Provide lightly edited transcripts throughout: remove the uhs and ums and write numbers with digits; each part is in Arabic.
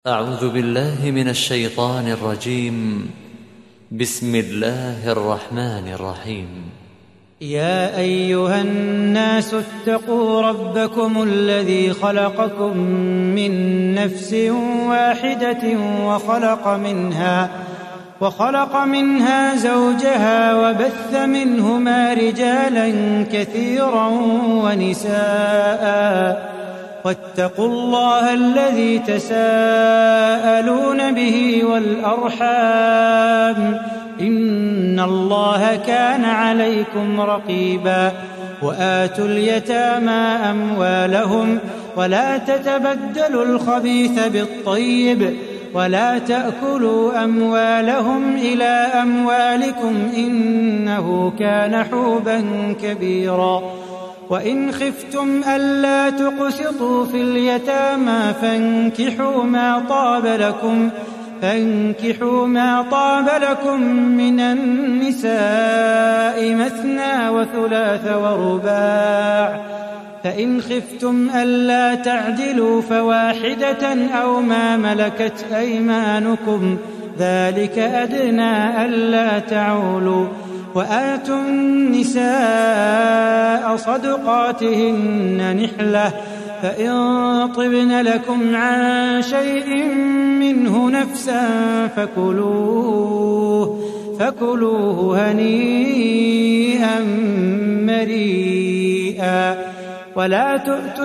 أعوذ بالله من الشيطان الرجيم. بسم الله الرحمن الرحيم. يا أيها الناس اتقوا ربكم الذي خلقكم من نفس واحدة وخلق منها زوجها وبث منهما رجالا كثيرا ونساء واتقوا الله الذي تساءلون به والأرحام إن الله كان عليكم رقيبا. وآتوا اليتامى أموالهم ولا تتبدلوا الخبيث بالطيب ولا تأكلوا أموالهم إلى أموالكم إنه كان حوبا كبيرا. وإن خفتم ألا تقسطوا في اليتامى فانكحوا ما طاب لكم من النساء مثنى وثلاث ورباع، فإن خفتم ألا تعدلوا فواحدة أو ما ملكت أيمانكم ذلك أدنى ألا تعولوا. وآتوا النساء صدقاتهن نحلة، فإن طبن لكم عن شيء منه نفسا فكلوه هنيئا مريئا. ولا تؤتوا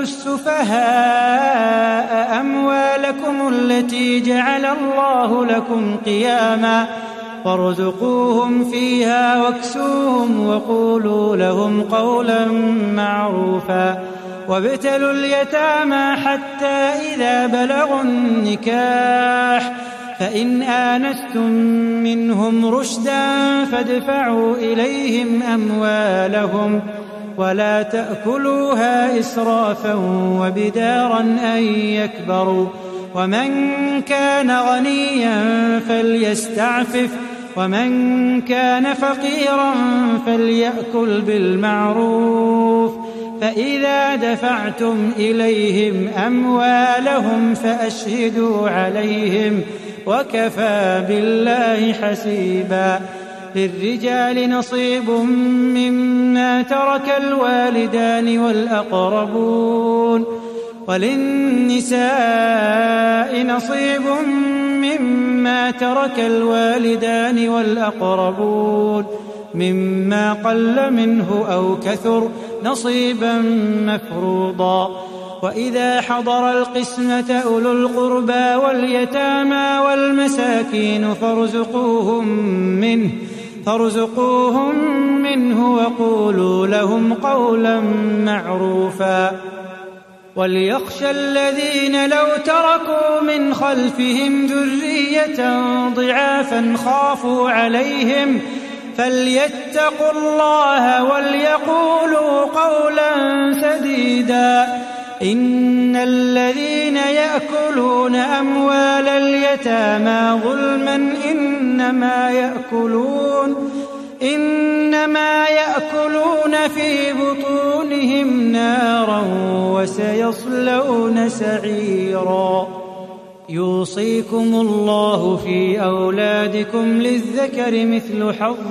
السفهاء أموالكم التي جعل الله لكم قياما وارزقوهم فيها واكسوهم وقولوا لهم قولا معروفا. وابتلوا اليتامى حتى إذا بلغوا النكاح، فإن آنستم منهم رشدا فادفعوا إليهم أموالهم ولا تأكلوها إسرافا وبدارا أن يكبروا. ومن كان غنيا فليستعفف ومن كان فقيرا فليأكل بالمعروف. فإذا دفعتم إليهم أموالهم فأشهدوا عليهم وكفى بالله حسيبا. للرجال نصيب مما ترك الوالدان والأقربون وللنساء نصيب مما ترك الوالدان والأقربون مما قل منه أو كثر نصيبا مفروضا. وإذا حضر القسمة أولو القربى واليتامى والمساكين فارزقوهم منه وقولوا لهم قولا معروفا. وليخشى الذين لو تركوا من خلفهم ذرية ضعافا خافوا عليهم فليتقوا الله وليقولوا قولا سديدا. إن الذين يأكلون أموال اليتامى ظلما إنما يأكلون في بطونهم نارا وسيصلون سعيرا. يوصيكم الله في أولادكم للذكر مثل حظ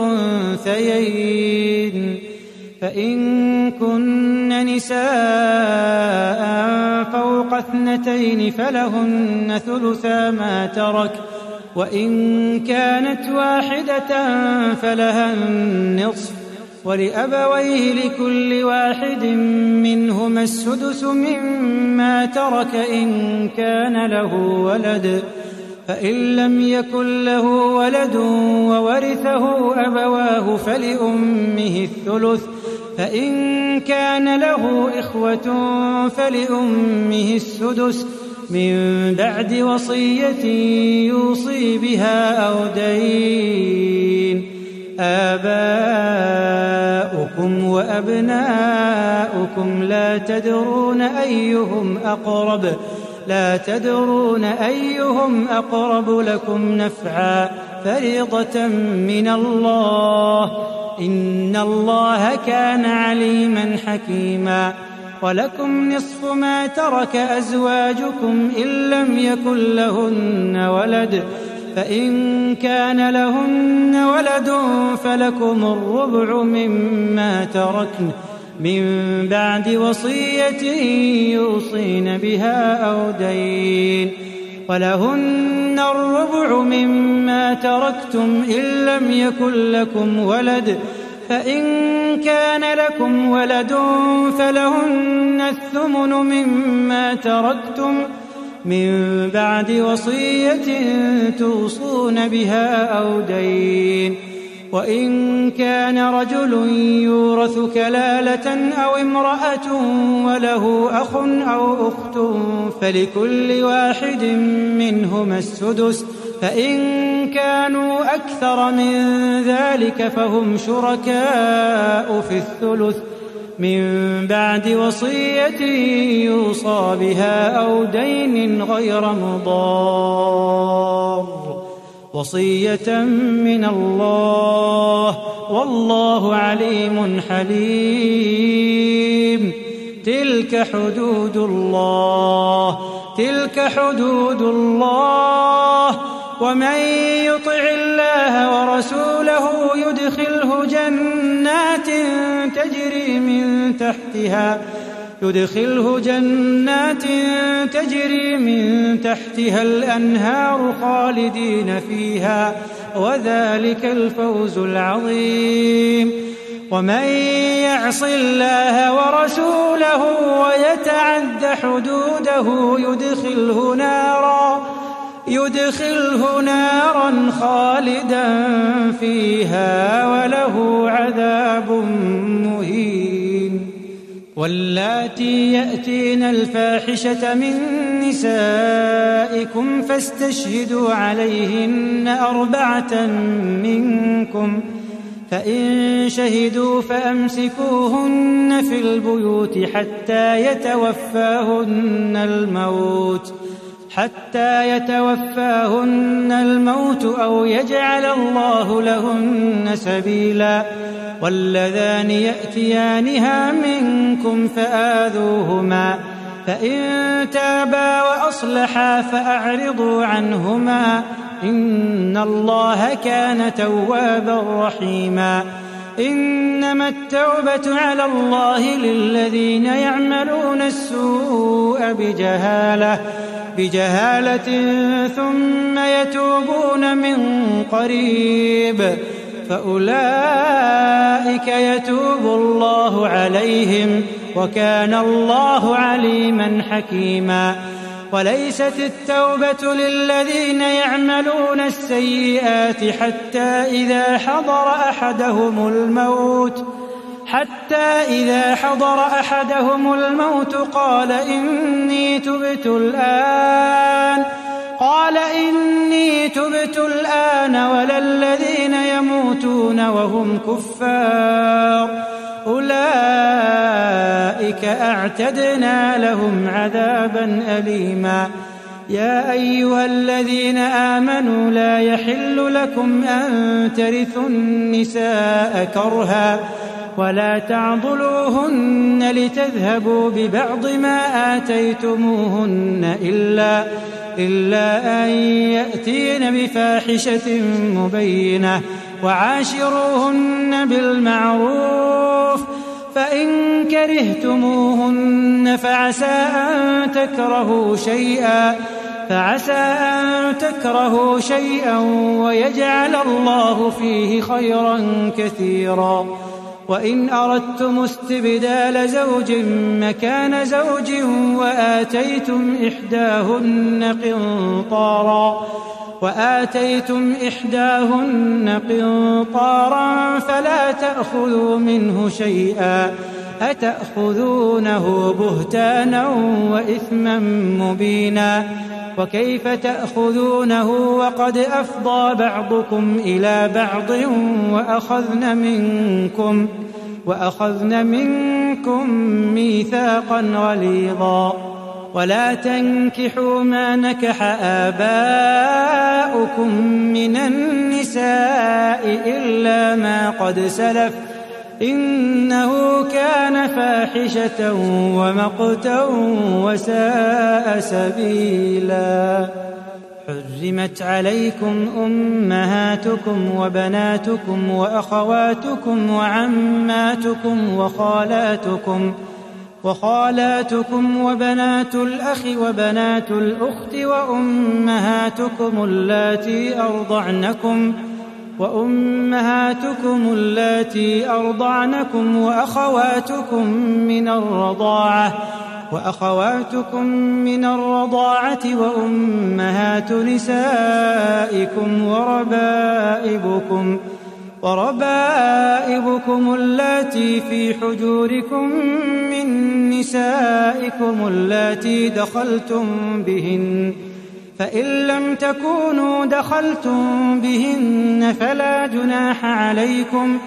الأنثيين، فإن كن نساء فوق 2 فلهن ثلثا ما ترك، وإن كانت واحدة فلها النصف، ولأبويه لكل واحد منهما السدس مما ترك إن كان له ولد، فإن لم يكن له ولد وورثه أبواه فلأمه الثلث، فإن كان له إخوة فلأمه السدس من بعد وصية يوصي بها أو دين. آباؤكم وأبناؤكم لا تدرون أيهم أقرب لكم نفعا فريضة من الله إن الله كان عليما حكيما. ولكم نصف ما ترك أزواجكم إن لم يكن لهن ولد، فإن كان لهن ولد فلكم الربع مما تركن من بعد وصية يوصين بها أو دين، ولهن الربع مما تركتم إن لم يكن لكم ولد، فإن كان لكم ولد فلهن الثمن مما تركتم من بعد وصية توصون بها أو دين. وإن كان رجل يورث كلالة أو امرأة وله أخ أو أخت فلكل واحد منهما السدس، فإن كانوا أكثر من ذلك فهم شركاء في الثلث من بعد وصية يوصى بها أو دين غير مضار، وصية من الله والله عليم حليم. تلك حدود الله، ومن يطع الله ورسوله يدخله جنات تجري من تحتها الأنهار خالدين فيها، وذلك الفوز العظيم. ومن يعص الله ورسوله ويتعد حدوده يدخله نارا خالدا فيها وله عذاب مهين. واللاتي يأتين الفاحشة من نسائكم فاستشهدوا عليهن 4 منكم، فإن شهدوا فأمسكوهن في البيوت حتى يتوفاهن الموت أو يجعل الله لهن سبيلا. واللذان يأتيانها منكم فآذوهما، فإن تابا وأصلحا فأعرضوا عنهما، إن الله كان توابا رحيما. إنما التوبة على الله للذين يعملون السوء بجهالة ثم يتوبون من قريب فأولئك يتوب الله عليهم، وكان الله عليما حكيما. وليست التوبة للذين يعملون السيئات حتى إذا حضر أحدهم الموت قال إني تبت الآن ولا الذين يموتون وهم كفار، أولئك أعتدنا لهم عذابا أليما. يا أيها الذين آمنوا لا يحل لكم أن ترثوا النساء كرها ولا تعضلوهن لتذهبوا ببعض ما آتيتموهن إلا أن يأتين بفاحشة مبينة، وعاشروهن بالمعروف، فإن كرهتموهن فعسى أن تكرهوا شيئا ويجعل الله فيه خيرا كثيرا. وإن أردتم استبدال زوج مكان زوج وآتيتم إحداهن قنطارا فلا تأخذوا منه شيئا، أتأخذونه بهتانا وإثما مبينا. وكيف تأخذونه وقد أفضى بعضكم إلى بعض وأخذن منكم ميثاقا غليظا. ولا تنكحوا ما نكح آباؤكم من النساء إلا ما قد سلف، إنه كان فاحشة ومقتا وساء سبيلا. حرمت عليكم أمهاتكم وبناتكم وأخواتكم وعماتكم وخالاتكم وبنات الأخ وبنات الأخت وأمهاتكم اللاتي أرضعنكم وأخواتكم من الرضاعة وأمهات نسائكم وربائبكم اللاتي في حجوركم من نسائكم اللاتي دخلتم بهن، فإن لم تكونوا دخلتم بهن فلا جناح عليكم،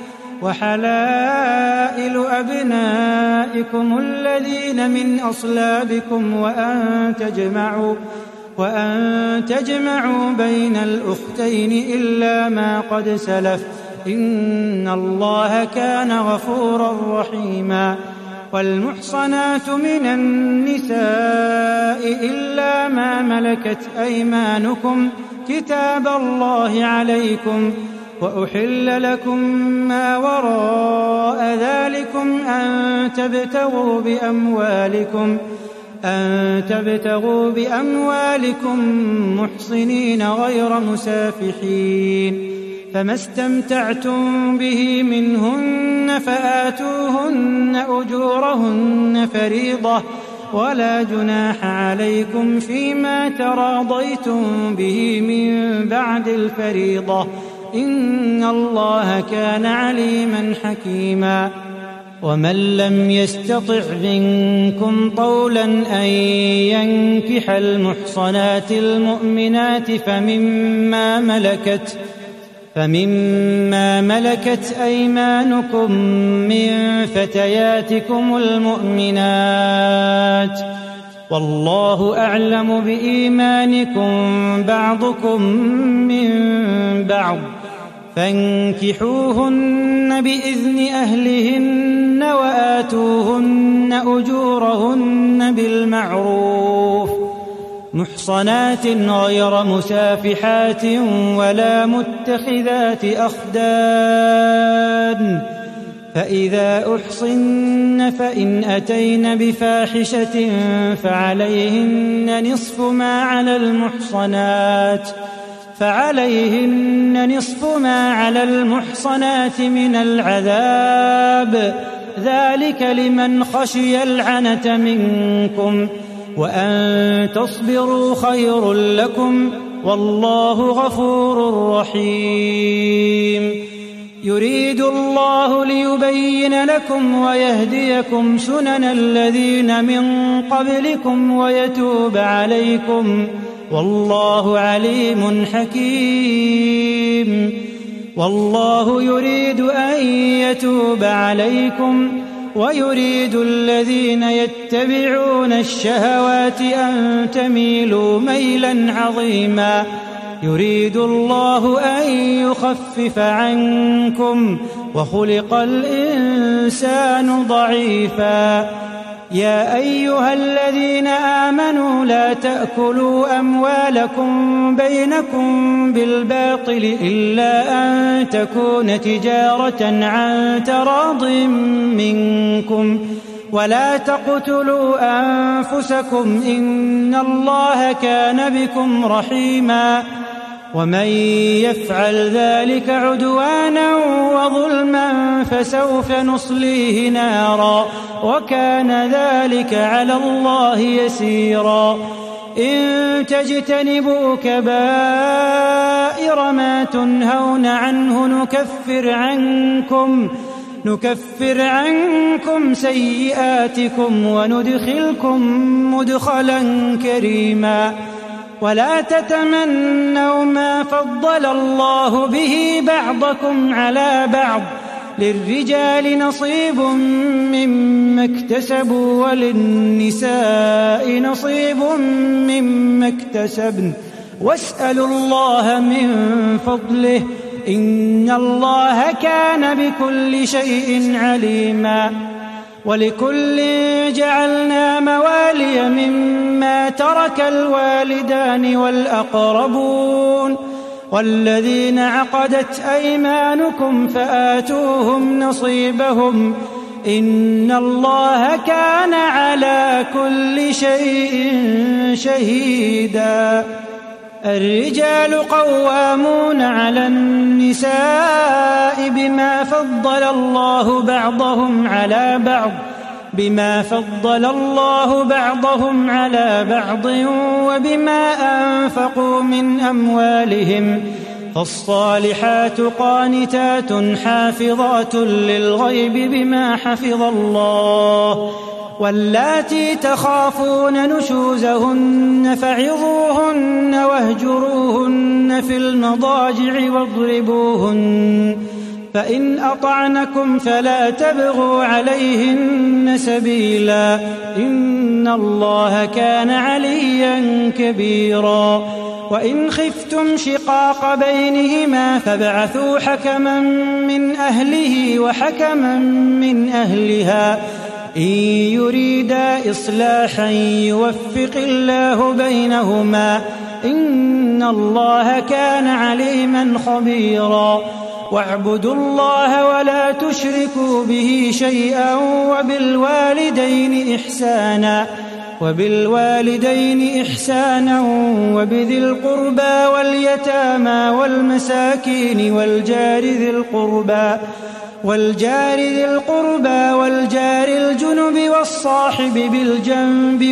وحلائل أبنائكم الذين من أصلابكم وأن تجمعوا بين الأختين إلا ما قد سلف، إن الله كان غفورا رحيما. والمحصنات من النساء إلا ما ملكت أيمانكم كتاب الله عليكم، وأحل لكم ما وراء ذلكم أن تبتغوا بأموالكم محصنين غير مسافحين، فما استمتعتم به منهن فآتوهن أجورهن فريضة، ولا جناح عليكم فيما تراضيتم به من بعد الفريضة، إن الله كان عليما حكيما. ومن لم يستطع منكم طولا أن ينكح المحصنات المؤمنات فمما ملكت أيمانكم من فتياتكم المؤمنات، والله أعلم بإيمانكم بعضكم من بعض، فانكحوهن بإذن أهلهن وآتوهن أجورهن بالمعروف محصنات غير مسافحات ولا متخذات أخدان، فإذا أحصن فإن أتين بفاحشة فعليهن نصف ما على المحصنات من العذاب، ذلك لمن خشي العنة منكم، وأن تصبروا خير لكم، والله غفور رحيم. يريد الله ليبين لكم ويهديكم سنن الذين من قبلكم ويتوب عليكم، والله عليم حكيم. والله يريد أن يتوب عليكم ويريد الذين يتبعون الشهوات أن تميلوا ميلا عظيما. يريد الله أن يخفف عنكم وخلق الإنسان ضعيفا. يا أيها الذين آمنوا لا تأكلوا أموالكم بينكم بالباطل إلا أن تكون تجارة عن تراض منكم، ولا تقتلوا أنفسكم إن الله كان بكم رحيما. ومن يفعل ذلك عدوانا وظلما فسوف نصليه نارا، وكان ذلك على الله يسيرا. إن تجتنبوا كبائر ما تنهون عنه نكفر عنكم سيئاتكم وندخلكم مدخلا كريما. ولا تتمنوا ما فضل الله به بعضكم على بعض، للرجال نصيب مما اكتسبوا وللنساء نصيب مما اكتسبن، واسألوا الله من فضله إن الله كان بكل شيء عليما. ولكل جعلنا موالي مما ترك الوالدان والأقربون والذين عقدت أيمانكم فآتوهم نصيبهم إن الله كان على كل شيء شهيدا. الرجال قوامون على النساء بما فضل الله بعضهم على بعض وبما أنفقوا من أموالهم فالصالحات قانتات حافظات للغيب بما حفظ الله واللاتي تخافون نشوزهن فعظوهن واهجروهن في المضاجع واضربوهن فإن أطعنكم فلا تبغوا عليهن سبيلا إن الله كان عليا كبيرا. وإن خفتم شقاق بينهما فابعثوا حكما من أهله وحكما من أهلها إن يريدا إصلاحا يوفق الله بينهما إن الله كان عليما خبيرا. واعبدوا الله ولا تشركوا به شيئا وبالوالدين إحسانا وبذي القربى واليتامى والمساكين والجار ذي القربى والجار الجنب والصاحب بالجنب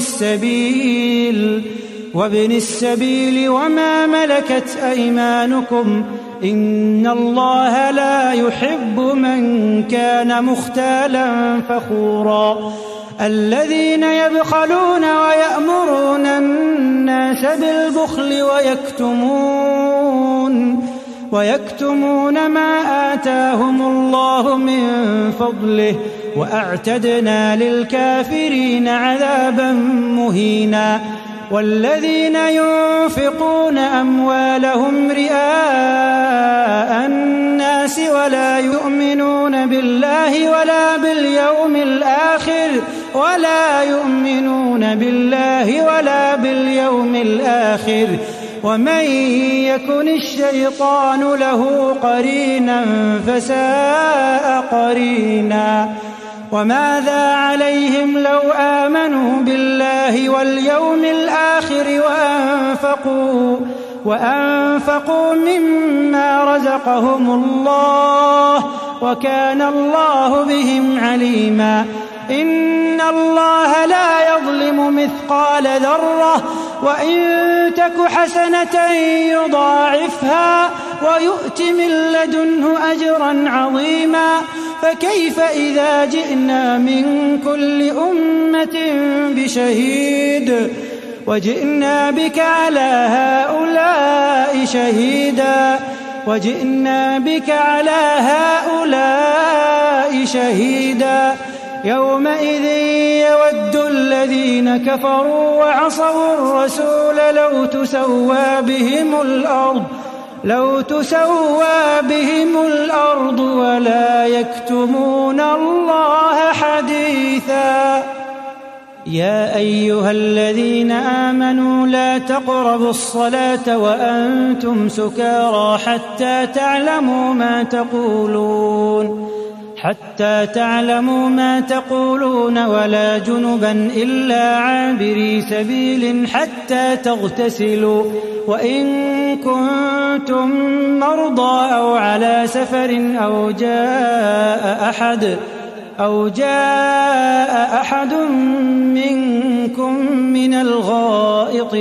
وابن السبيل وما ملكت أيمانكم إن الله لا يحب من كان مختالا فخورا. الذين يبخلون ويأمرون الناس بالبخل ويكتمون ما آتاهم الله من فضله وأعتدنا للكافرين عذابا مهينا. والذين ينفقون أموالهم رئاء الناس ولا يؤمنون بالله ولا باليوم الآخر ومن يكن الشيطان له قرينا فساء قرينا. وماذا عليهم لو آمنوا بالله واليوم الآخر وأنفقوا مما رزقهم الله وكان الله بهم عليما. إن الله لا يظلم مثقال ذرة وإن تك حسنة يضاعفها ويؤت من لدنه أجرا عظيما. فكيف إذا جئنا من كل أمة بشهيد وجئنا بك على هؤلاء شهيدا. يومئذ يود الذين كفروا وعصوا الرسول لو تسوى بهم الأرض ولا يكتمون الله حديثا. يا أيها الذين آمنوا لا تقربوا الصلاة وأنتم سكارى حتى تعلموا ما تقولون ولا جنبا إلا عابري سبيل حتى تغتسلوا وإن كنتم مرضى أو على سفر أو جاء أحد منكم من الغائط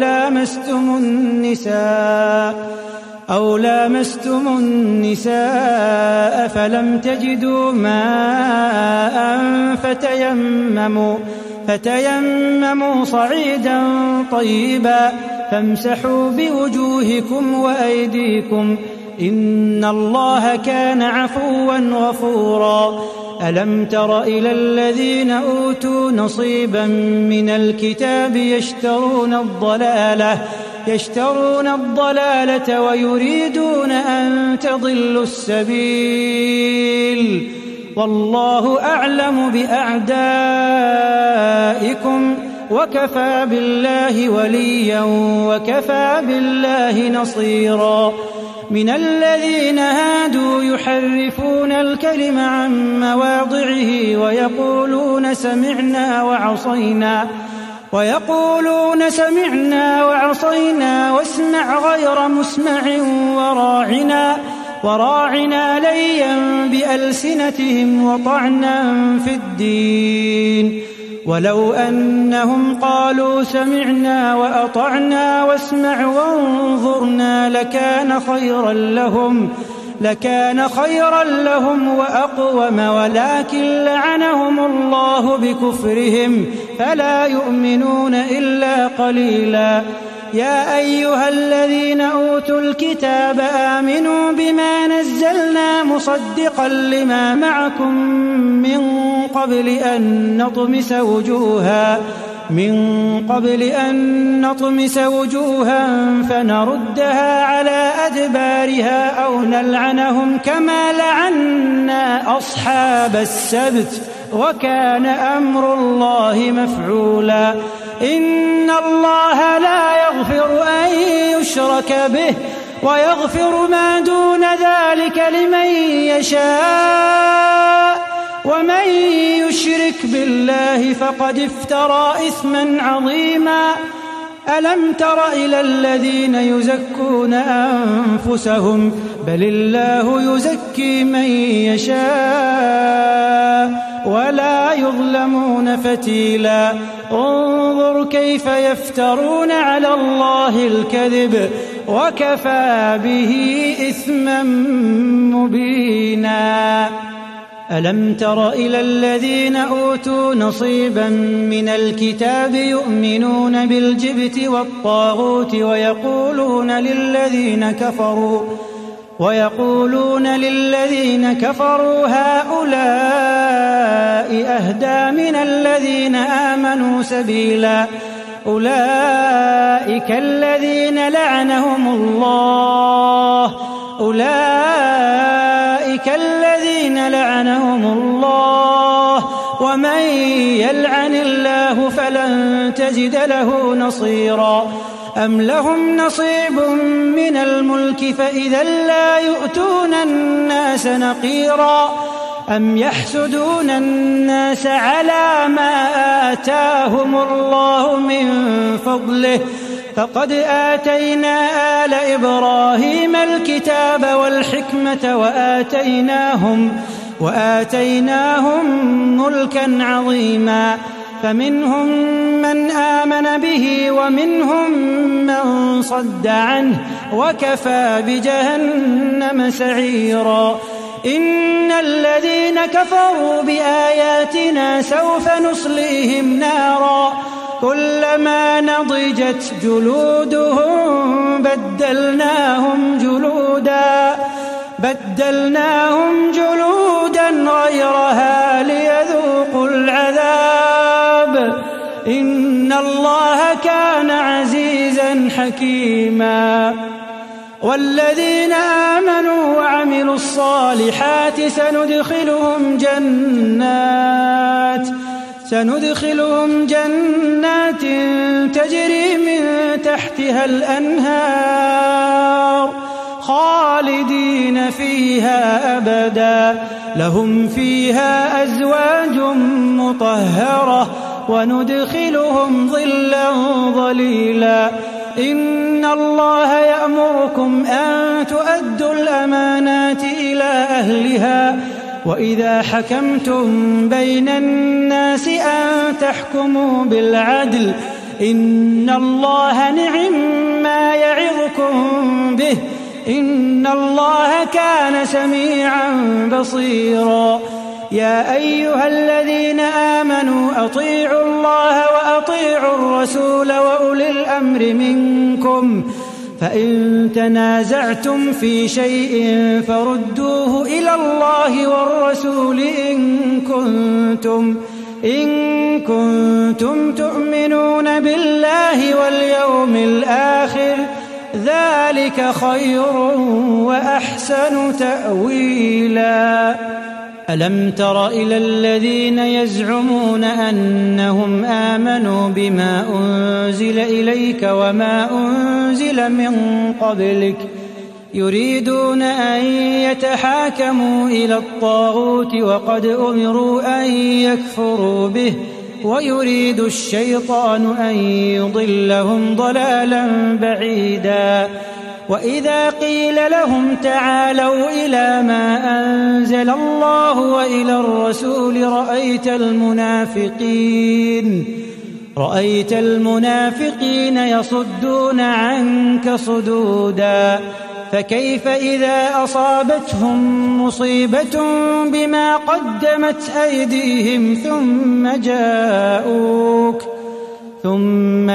أو لامستم النساء فلم تجدوا ماء فتيمموا صعيدا طيبا فامسحوا بوجوهكم وأيديكم إن الله كان عفوا غفورا. ألم تر إلى الذين أوتوا نصيبا من الكتاب يشترون الضلالة ويريدون أن تضلوا السبيل والله أعلم بأعدائكم وكفى بالله وليا وكفى بالله نصيرا من الذين هادوا يحرفون الكلم عن مواضعه ويقولون سمعنا وعصينا واسمع غير مسمع وراعنا ليا بألسنتهم وطعنا في الدين ولو أنهم قالوا سمعنا وأطعنا واسمع وانظرنا لكان خيرا لهم وأقوم ولكن لعنهم الله بكفرهم فلا يؤمنون إلا قليلا يا أيها الذين أوتوا الكتاب آمنوا بما نزلنا مصدقا لما معكم من قبل أن نطمس وجوها فنردها على أدبارها أو نلعنهم كما لعنا أصحاب السبت وكان أمر الله مفعولا إن الله لا يغفر أن يشرك به ويغفر ما دون ذلك لمن يشاء ومن يشرك بالله فقد افترى إثما عظيما ألم تر إلى الذين يزكون أنفسهم بل الله يزكي من يشاء ولا يظلمون فتيلا انظر كيف يفترون على الله الكذب وكفى به إثما مبينا ألم تر إلى الذين أوتوا نصيبا من الكتاب يؤمنون بالجبت والطاغوت ويقولون للذين كفروا هؤلاء أهدى من الذين آمنوا سبيلا أولئك الذين لعنهم الله ومن يلعن الله فلن تجد له نصيرا أم لهم نصيب من الملك فإذا لا يؤتون الناس نقيرا أم يحسدون الناس على ما آتاهم الله من فضله فقد آتينا آل إبراهيم الكتاب والحكمة وآتيناهم ملكا عظيما فمنهم من آمن به ومنهم من صد عنه وكفى بجهنم سعيرا إن الذين كفروا بآياتنا سوف نصليهم نارا كلما نضجت جلودهم بدلناهم جلودا غيرها ليذوقوا العذاب إن الله كان عزيزا حكيما والذين آمنوا وعملوا الصالحات سندخلهم جنات تجري من تحتها الأنهار خالدين فيها أبدا لهم فيها أزواج مطهرة وندخلهم ظلا ظليلا إن الله يأمركم أن تؤدوا الأمانات إلى أهلها وإذا حكمتم بين الناس أن تحكموا بالعدل إن الله نعم ما يعظكم به إن الله كان سميعا بصيرا يا أيها الذين آمنوا أطيعوا الله وأطيعوا الرسول وأولي الأمر منكم فإن تنازعتم في شيء فردوه إلى الله والرسول إن كنتم تؤمنون بالله واليوم الآخر ذلك خير وأحسن تأويلا. ألم تر إلى الذين يزعمون أنهم آمنوا بما أنزل إليك وما أنزل من قبلك يريدون أن يتحاكموا إلى الطاغوت وقد أمروا أن يكفروا به ويريد الشيطان أن يضلهم ضلالا بعيدا. وإذا قيل لهم تعالوا إلى ما أنزل الله وإلى الرسول رأيت المنافقين يصدون عنك صدودا. فكيف إذا أصابتهم مصيبة بما قدمت أيديهم ثم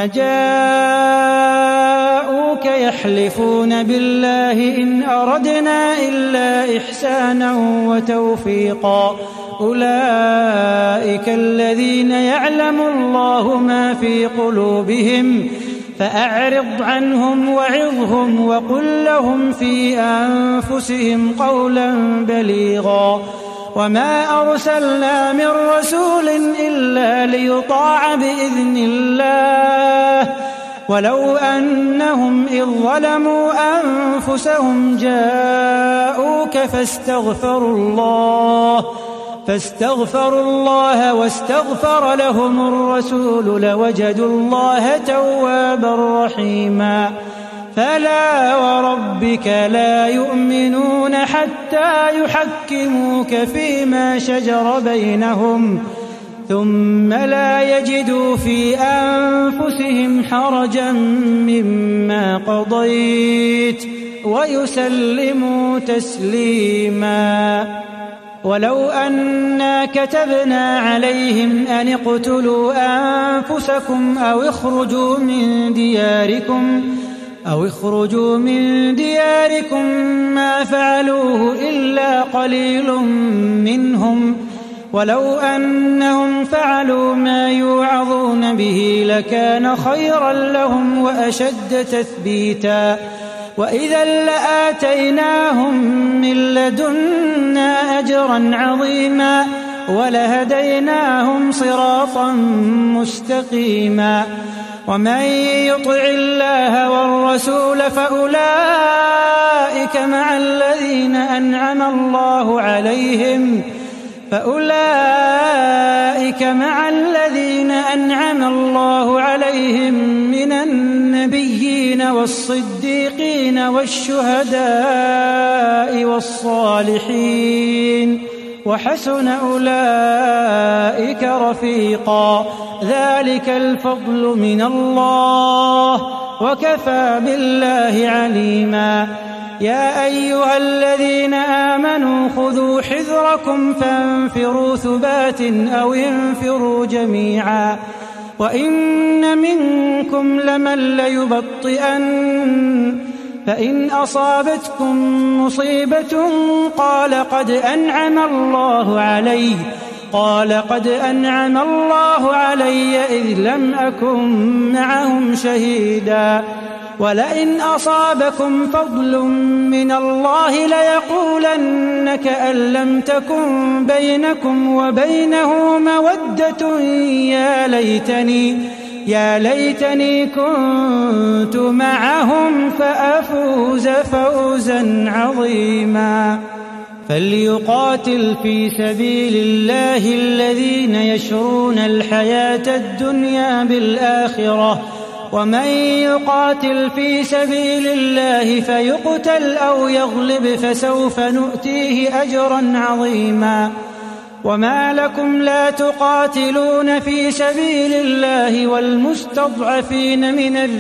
جاءوك يحلفون بالله إن أردنا إلا إحسانا وتوفيقا أولئك الذين يعلم الله ما في قلوبهم فأعرض عنهم وعظهم وقل لهم في أنفسهم قولا بليغا. وما أرسلنا من رسول إلا ليطاع بإذن الله ولو أنهم إذ ظلموا أنفسهم جاءوك فاستغفروا الله واستغفر لهم الرسول لوجدوا الله توابا رحيما. فلا وربك لا يؤمنون حتى يحكموك فيما شجر بينهم ثم لا يجدوا في أنفسهم حرجا مما قضيت ويسلموا تسليما. ولو أنا كتبنا عليهم أن اقتلوا أنفسكم أو اخرجوا من دياركم ما فعلوه إلا قليل منهم ولو أنهم فعلوا ما يوعظون به لكان خيرا لهم وأشد تثبيتا. وإذا لآتيناهم من لدنا أجرا عظيما ولهديناهم صراطا مستقيما. ومن يطع الله والرسول فأولئك مع الذين أنعم الله عليهم من النبيين والصديقين والشهداء والصالحين وحسن أولئك رفيقا. ذلك الفضل من الله وكفى بالله عليما. يا أيها الذين آمنوا خذوا حذركم فانفروا ثبات أو انفروا جميعا وإن منكم لمن ليبطئن فإن أصابتكم مصيبة قال قد أنعم الله علي إذ لم أكن معهم شهيدا. ولئن أصابكم فضل من الله ليقولن كأن لم تكن بينكم وبينه مودة يا ليتني كنت معهم فأفوز فوزا عظيما. فليقاتل في سبيل الله الذين يشرون الحياة الدنيا بالآخرة ومن يقاتل في سبيل الله فيقتل أو يغلب فسوف نؤتيه أجرا عظيما. وما لكم لا تقاتلون في سبيل الله والمستضعفين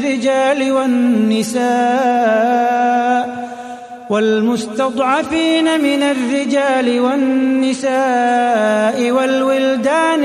من الرجال والنساء والولدان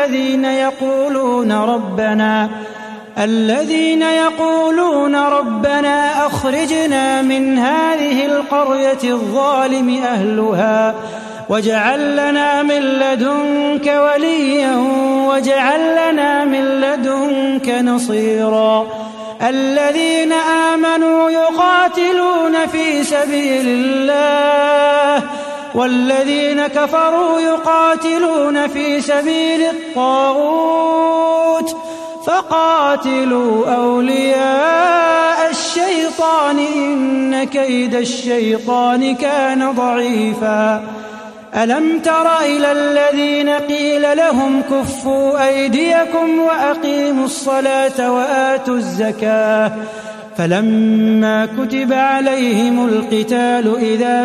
الذين يقولون ربنا أخرجنا من هذه القرية الظالم واجعل لنا من لدنك وليا واجعل لنا من لدنك نصيرا. الذين آمنوا يقاتلون في سبيل الله والذين كفروا يقاتلون في سبيل الطاغوت فقاتلوا أولياء الشيطان إن كيد الشيطان كان ضعيفا. ألم تر إلى الذين قيل لهم كفوا أيديكم وأقيموا الصلاة وآتوا الزكاة فلما كتب عليهم القتال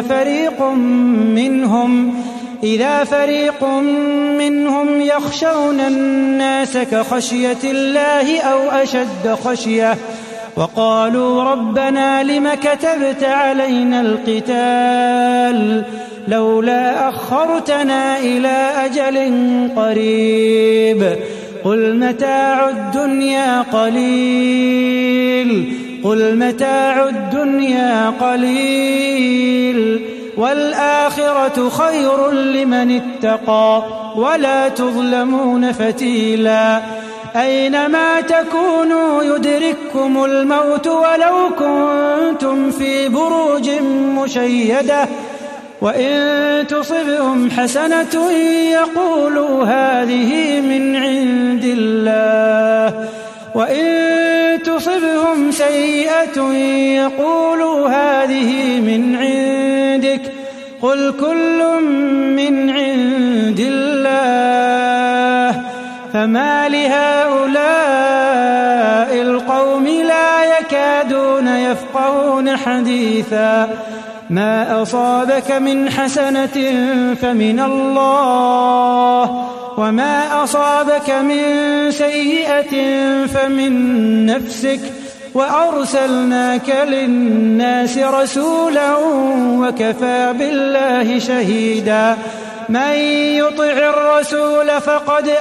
إذا فريق منهم يخشون الناس كخشية الله أو أشد خشية وقالوا ربنا لم كتبت علينا القتال لولا أخرتنا إلى أجل قريب قل متاع الدنيا قليل والآخرة خير لمن اتقى ولا تظلمون فتيلا. أينما تكونوا يدرككم الموت ولو كنتم في بروج مشيدة وإن تصبهم حسنة يقولوا هذه من عند الله وإن تصبهم سيئة يقولوا هذه من عندك قل كل من عند الله فما لهؤلاء القوم لا يكادون يفقهون حديثا. ما أصابك من حسنة فمن الله وما أصابك من سيئة فمن نفسك وأرسلناك للناس رسولا وكفى بالله شهيدا. من يطع الرسول فقد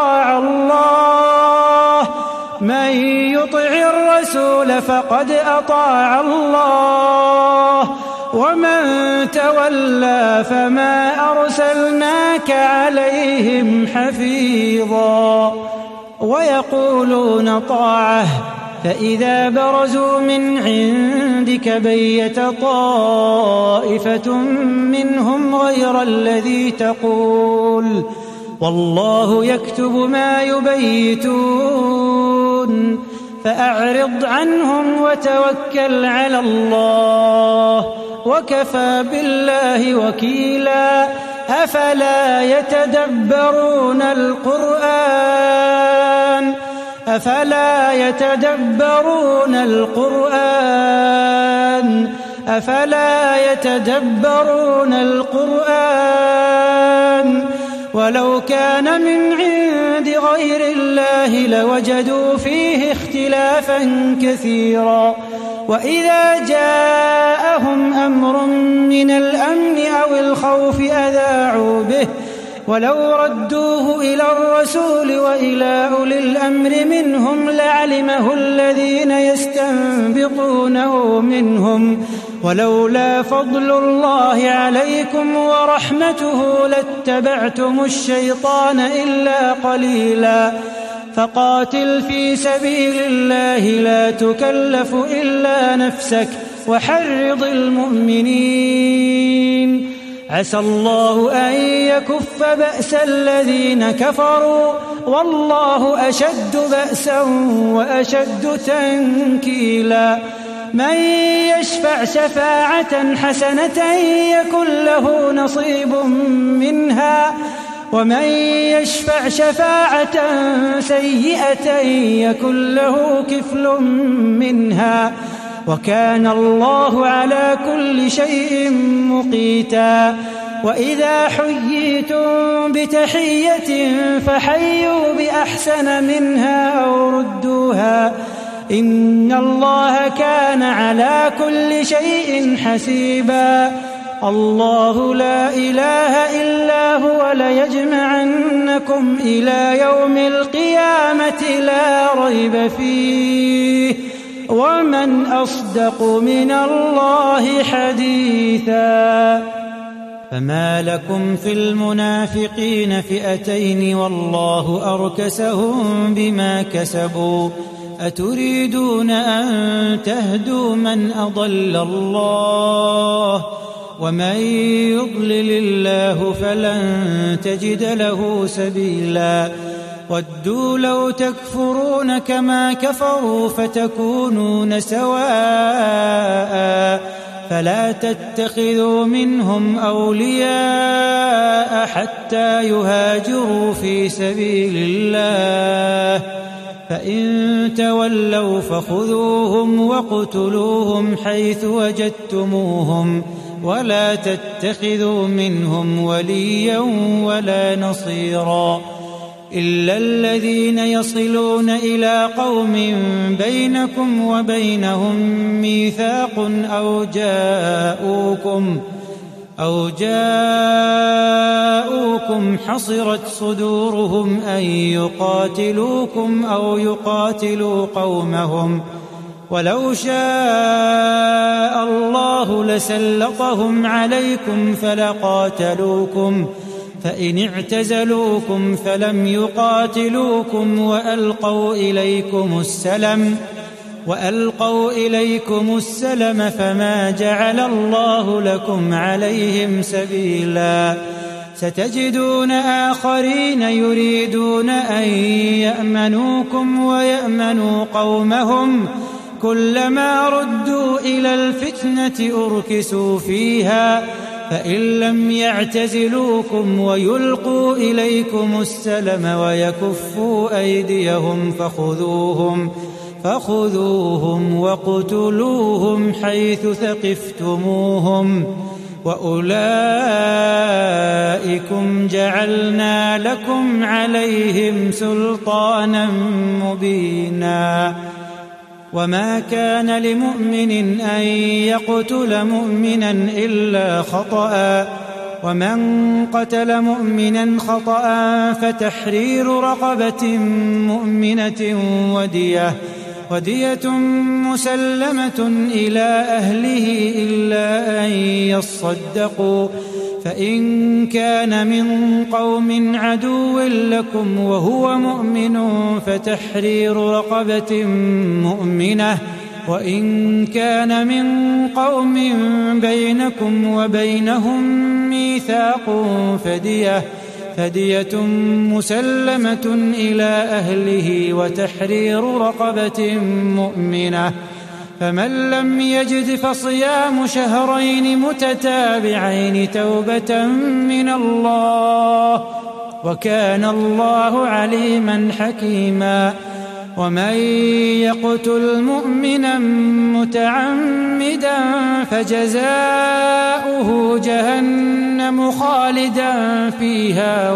أطاع الله ومن تولى فما أرسلناك عليهم حفيظا. ويقولون طاعة فإذا برزوا من عندك بيت طائفة منهم غير الذي تقول والله يكتب ما يبيتون فأعرض عنهم وتوكل على الله وكفى بالله وكيلا. أفلا يتدبرون القرآن ولو كان من عند غير الله لوجدوا فيه اختلافا كثيرا. وإذا جاءهم أمر من الأمن أو الخوف أذاعوا به ولو ردوه إلى الرسول وإلى أولي الأمر منهم لعلمه الذين يستنبطونه منهم ولولا فضل الله عليكم ورحمته لاتبعتم الشيطان إلا قليلا. فقاتل في سبيل الله لا تكلف إلا نفسك وحرض المؤمنين. عسى الله أن يكف بأس الذين كفروا والله أشد بأسا وأشد تنكيلا. من يشفع شفاعة حسنة يكن له نصيب منها ومن يشفع شفاعة سيئة يكن له كفل منها وكان الله على كل شيء مقيتا. وإذا حييتم بتحية فحيوا بأحسن منها أو ردوها إن الله كان على كل شيء حسيبا. الله لا إله إلا هو ليجمعنكم إلى يوم القيامة لا ريب فيه ومن أصدق من الله حديثا. فما لكم في المنافقين فئتين والله أركسهم بما كسبوا أتريدون أن تهدوا من أضل الله ومن يضلل الله فلن تجد له سبيلا ودوا لو تكفرون كما كفروا فتكونون سواء فلا تتخذوا منهم أولياء حتى يهاجروا في سبيل الله فإن تولوا فخذوهم واقتلوهم حيث وجدتموهم ولا تتخذوا منهم وليا ولا نصيرا إلا الذين يصلون إلى قوم بينكم وبينهم ميثاق أو جاءوكم حصرت صدورهم أن يقاتلوكم أو يقاتلوا قومهم ولو شاء الله لسلطهم عليكم فلقاتلوكم فإن اعتزلوكم فلم يقاتلوكم وألقوا إليكم السلم فما جعل الله لكم عليهم سبيلا ستجدون آخرين يريدون أن يأمنوكم ويأمنوا قومهم كلما ردوا إلى الفتنة أركسوا فيها فإن لم يعتزلوكم ويلقوا إليكم السلم ويكفوا أيديهم فخذوهم واقتلوهم حيث ثقفتموهم وأولئكم جعلنا لكم عليهم سلطانا مبينا وما كان لمؤمن أن يقتل مؤمنا إلا خطأ ومن قتل مؤمنا خطأ فتحرير رقبة مؤمنة ودية مسلمة إلى أهله إلا أن يصدقوا فإن كان من قوم عدو لكم وهو مؤمن فتحرير رقبة مؤمنة وإن كان من قوم بينكم وبينهم ميثاق فدية مسلمة إلى أهله وتحرير رقبة مؤمنة فمن لم يجد فصيام شهرين متتابعين توبة من الله وكان الله عليما حكيما ومن يقتل مؤمنا متعمدا فجزاؤه جهنم خالدا فيها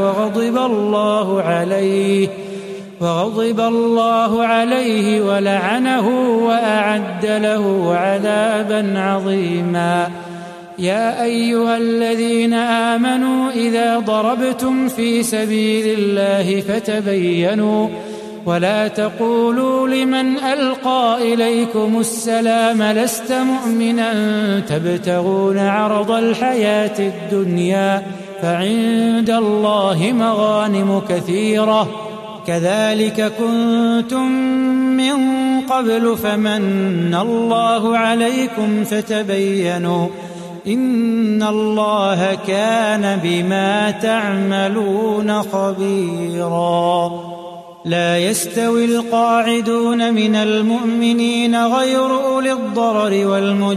وغضب الله عليه ولعنه وأعد له عذابا عظيما يا أيها الذين آمنوا إذا ضربتم في سبيل الله فتبينوا ولا تقولوا لمن ألقى إليكم السلام لست مؤمنا تبتغون عرض الحياة الدنيا فعند الله مغانم كثيرة كذلك كنتم من قبل فمن الله عليكم فتبينوا إن الله كان بما تعملون خبيرا لا يستوي القاعدون من المؤمنين غير أولي الضرر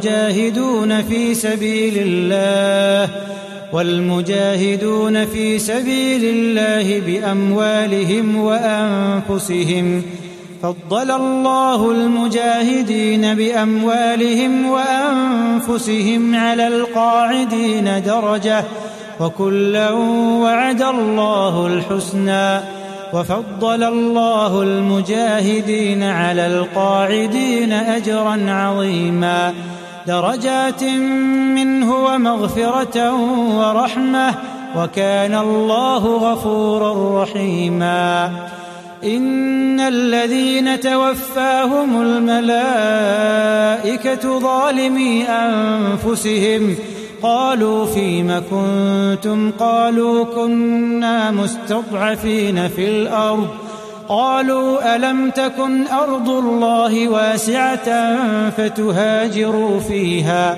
والمجاهدون في سبيل الله بأموالهم وأنفسهم فضل الله المجاهدين بأموالهم وأنفسهم على القاعدين درجة وكلا وعد الله الحسنى وفضل الله المجاهدين على القاعدين أجرا عظيما درجات منه ومغفرة ورحمة وكان الله غفورا رحيما إن الذين توفاهم الملائكة ظالمي أنفسهم قالوا فيم كنتم قالوا كنا مستضعفين في الأرض قالوا ألم تكن أرض الله واسعة فتهاجروا فيها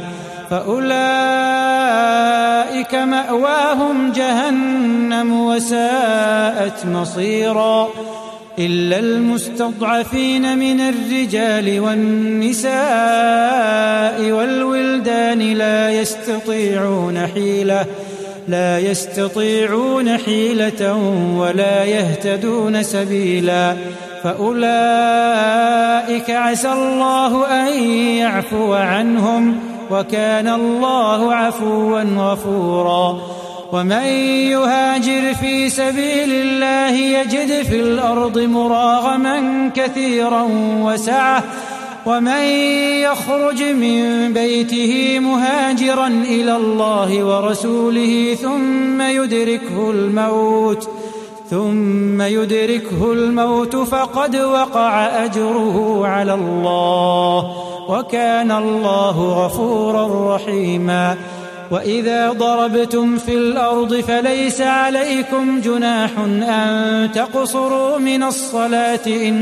فأولئك مأواهم جهنم وساءت مصيرا إلا المستضعفين من الرجال والنساء والولدان لا يستطيعون حيلة ولا يهتدون سبيلا فأولئك عسى الله أن يعفو عنهم وكان الله عفوا غفورا ومن يهاجر في سبيل الله يجد في الأرض مراغما كثيرا وسعة ومن يخرج من بيته مهاجرا إلى الله ورسوله ثم يدركه الموت فقد وقع أجره على الله وكان الله غفورا رحيما وإذا ضربتم في الأرض فليس عليكم جناح أن تقصروا من الصلاة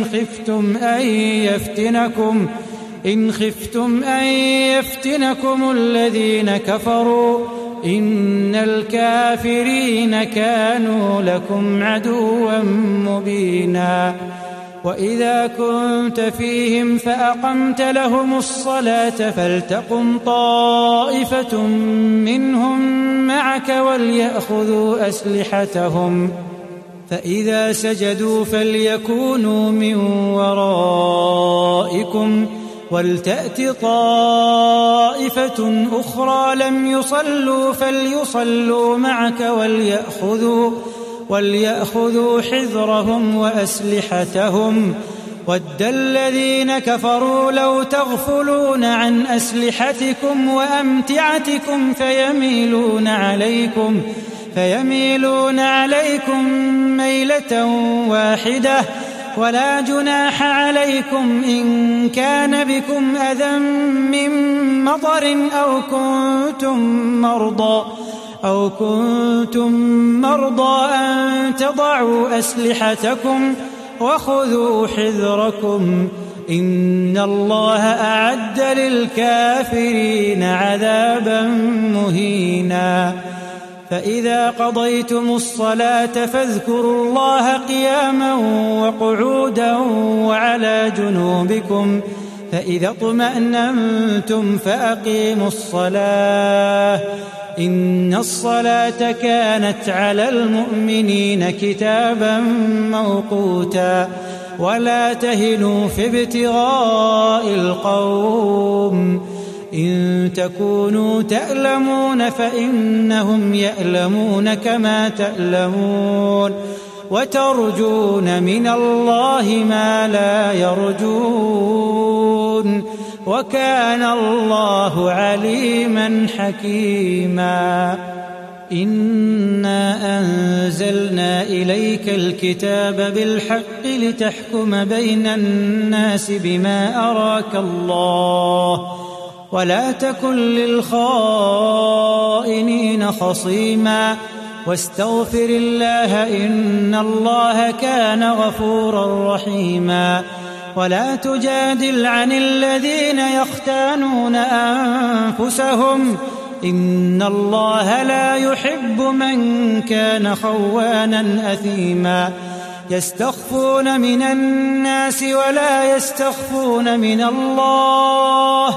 إن خفتم أن يفتنكم الذين كفروا إن الكافرين كانوا لكم عدوا مبينا وإذا كنت فيهم فأقمت لهم الصلاة فلتقم طائفة منهم معك وليأخذوا أسلحتهم فإذا سجدوا فليكونوا من ورائكم ولتأت طائفة أخرى لم يصلوا فليصلوا معك وليأخذوا حذرهم وأسلحتهم ود الذين كفروا لو تغفلون عن أسلحتكم وأمتعتكم فيميلون عليكم ميلة واحدة ولا جناح عليكم إن كان بكم أذى من مطر أو كنتم مرضى أن تضعوا أسلحتكم وخذوا حذركم إن الله أعد للكافرين عذابا مهينا فإذا قضيتم الصلاة فاذكروا الله قياما وقعودا وعلى جنوبكم فإذا اطمأننتم فأقيموا الصلاة إن الصلاة كانت على المؤمنين كتابا موقوتا ولا تهنوا في ابتغاء القوم إن تكونوا تألمون فإنهم يألمون كما تألمون وترجون من الله ما لا يرجون وكان الله عليما حكيما إنا أنزلنا إليك الكتاب بالحق لتحكم بين الناس بما أراك الله ولا تكن للخائنين خصيما واستغفر الله إن الله كان غفورا رحيما ولا تجادل عن الذين يختانون أنفسهم إن الله لا يحب من كان خوانا أثيما يستخفون من الناس ولا يستخفون من الله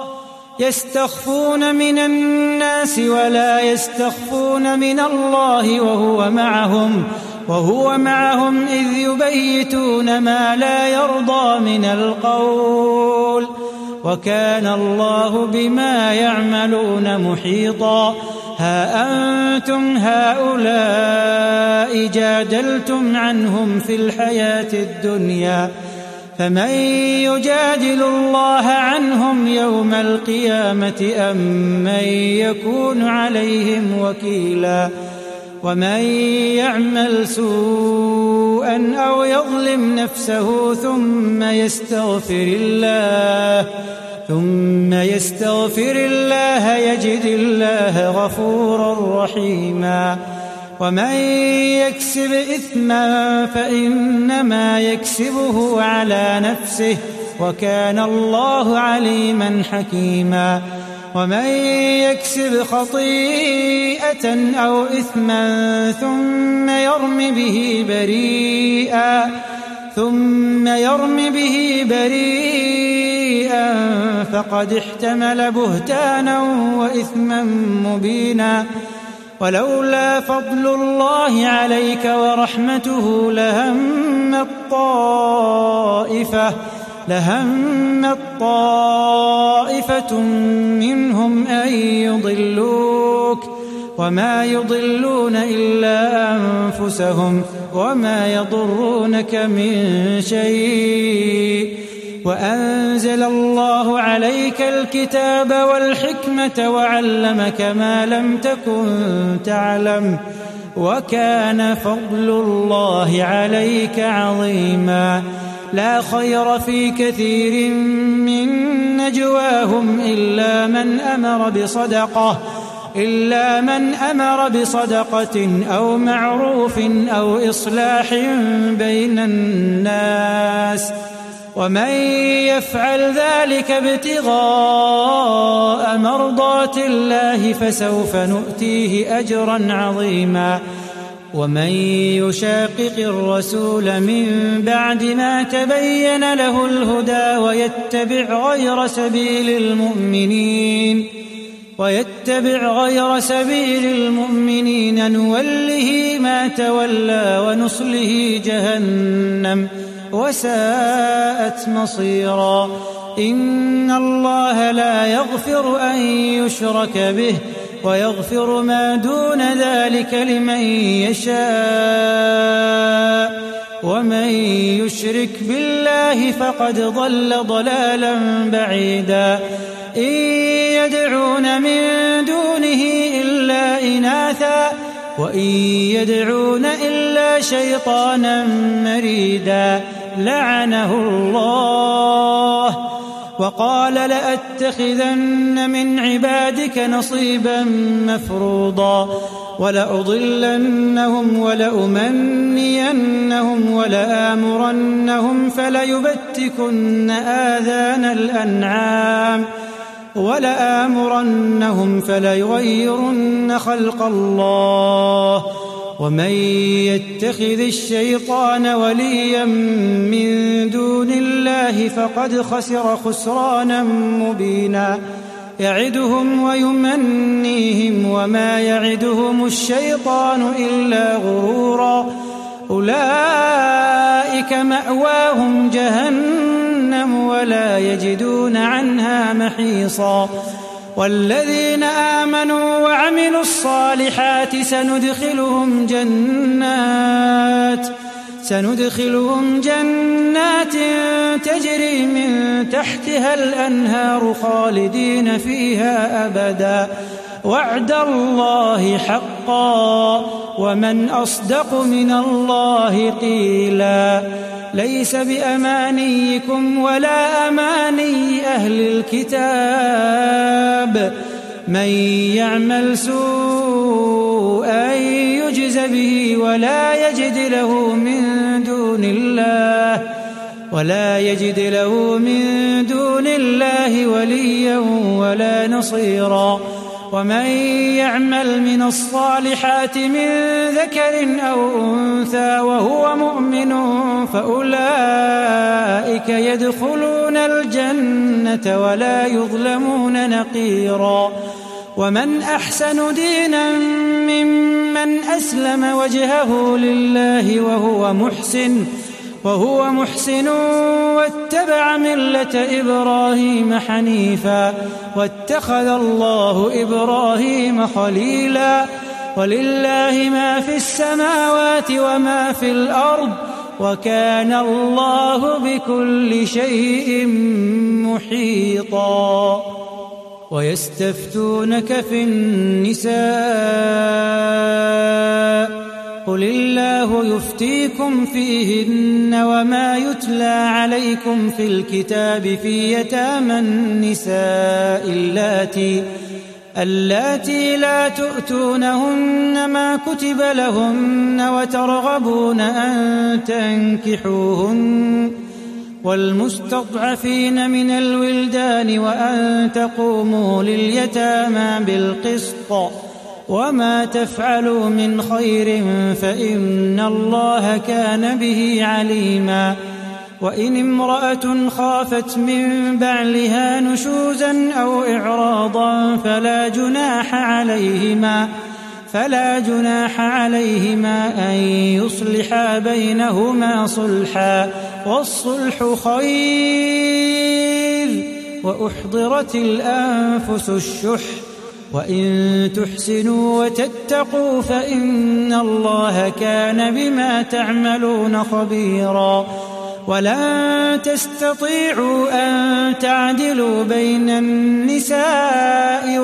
وهو معهم إذ يبيتون ما لا يرضى من القول وكان الله بما يعملون محيطا ها أنتم هؤلاء جادلتم عنهم في الحياة الدنيا فمن يجادل الله عنهم يوم القيامة أم من يكون عليهم وكيلا ومن يعمل سوءا أو يظلم نفسه ثم ثم يستغفر الله يجد الله غفورا رحيما ومن يكسب إثما فإنما يكسبه على نفسه وكان الله عليما حكيما ومن يكسب خطيئة أو إثما ثم يرم به بريئا فقد احتمل بهتانا وإثما مبينا ولولا فضل الله عليك ورحمته لهمت طائفة منهم أن يضلوك وما يضلون إلا أنفسهم وما يضرونك من شيء وأنزل الله عليك الكتاب والحكمة وعلمك ما لم تكن تعلم وكان فضل الله عليك عظيما لا خير في كثير من نجواهم إلا من أمر بصدقة أو معروف أو إصلاح بين الناس ومن يفعل ذلك ابتغاء مرضات الله فسوف نؤتيه أجرا عظيما ومن يشاقق الرسول من بعد ما تبين له الهدى ويتبع غير سبيل المؤمنين نوله ما تولى ونصله جهنم وساءت مصيرا إن الله لا يغفر أن يشرك به ويغفر ما دون ذلك لمن يشاء ومن يشرك بالله فقد ضل ضلالا بعيدا إن يدعون من دونه إلا إناثا وإن يدعون إلا شيطانا مريدا لعنه الله وقال لأتخذن من عبادك نصيبا مفروضا ولأضلنهم ولأمنينهم ولآمرنهم فليبتكن آذان الأنعام ولآمرنهم فليغيرن خلق الله ومن يتخذ الشيطان وليا من دون الله فقد خسر خسرانا مبينا يعدهم ويمنيهم وما يعدهم الشيطان إلا غرورا أولئك مأواهم جهنم ولا يجدون عنها محيصا والذين آمنوا وعملوا الصالحات سندخلهم جنات تجري من تحتها الأنهار خالدين فيها أبدا وعد الله حقا ومن أصدق من الله قيلا ليس بأمانيكم ولا أماني أهل الكتاب من يعمل سوءا يجز به ولا يجد له من دون الله وليا ولا نصيرا ومن يعمل من الصالحات من ذكر أو أنثى وهو مؤمن فأولئك يدخلون الجنة ولا يظلمون نقيرا ومن أحسن دينا ممن أسلم وجهه لله وهو محسن واتبع ملة إبراهيم حنيفا واتخذ الله إبراهيم خليلا ولله ما في السماوات وما في الأرض وكان الله بكل شيء محيطا ويستفتونك في النساء قل الله يفتيكم فيهن وما يتلى عليكم في الكتاب في يتامى النساء اللاتي لا تؤتونهن ما كتب لهن وترغبون أن تنكحوهن والمستضعفين من الولدان وأن تقوموا لليتامى بالقسط وما تفعلوا من خير فإن الله كان به عليما وإن امرأة خافت من بعلها نشوزا أو إعراضا فلا جناح عليهما أن يصلحا بينهما صلحا والصلح خير وأحضرت الأنفس الشح وإن تحسنوا وتتقوا فإن الله كان بما تعملون خبيرا ولن تستطيعوا أن تعدلوا بين النساء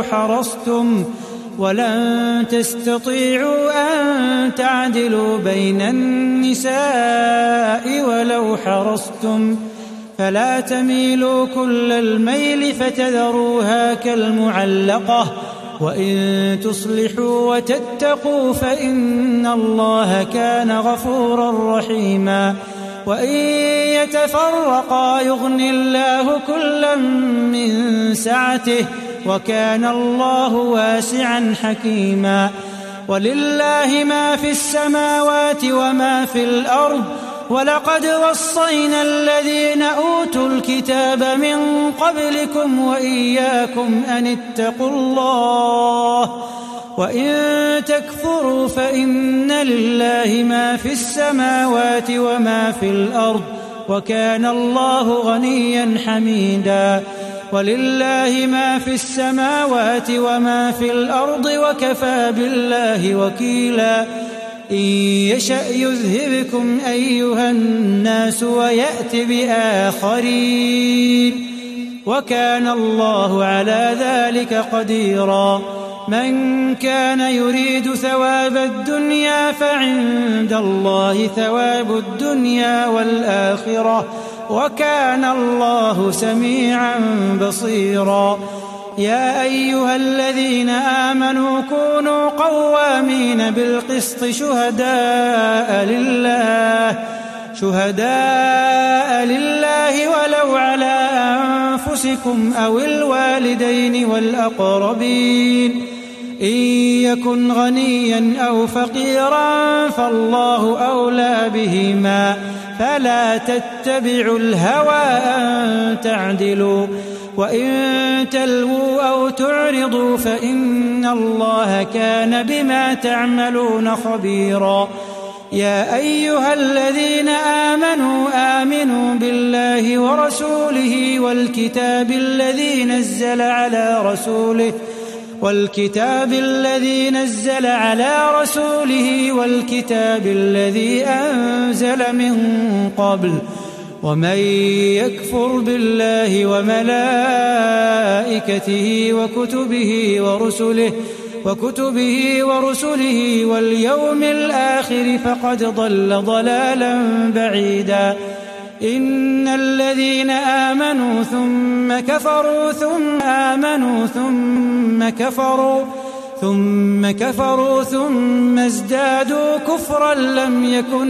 ولو حرصتم فلا تميلوا كل الميل فتذروها كالمعلقة وإن تصلحوا وتتقوا فإن الله كان غفورا رحيما وإن يتفرقا يغن الله كلا من سعته وكان الله واسعا حكيما ولله ما في السماوات وما في الأرض ولقد وصينا الذين أوتوا الكتاب من قبلكم وإياكم أن اتقوا الله وإن تكفروا فإن لله ما في السماوات وما في الأرض وكان الله غنيا حميدا ولله ما في السماوات وما في الأرض وكفى بالله وكيلا إن يشأ يذهبكم أيها الناس ويأت بآخرين وكان الله على ذلك قديرا من كان يريد ثواب الدنيا فعند الله ثواب الدنيا والآخرة وكان الله سميعا بصيرا يا أيها الذين آمنوا كونوا قوامين بالقسط شهداء لله ولو على أنفسكم أو الوالدين والأقربين إن يكن غنيا أو فقيرا فالله أولى بهما فلا تتبعوا الهوى أن تعدلوا وإن تلووا أو تعرضوا فإن الله كان بما تعملون خبيرا يا أيها الذين آمنوا بالله ورسوله والكتاب الذي نزل على رسوله والكتاب الذي أنزل من قبل ومن يكفر بالله وملائكته وكتبه ورسله واليوم الآخر فقد ضل ضلالا بعيدا إن الذين آمنوا ثم كفروا ثم ازدادوا كفرا لم يكن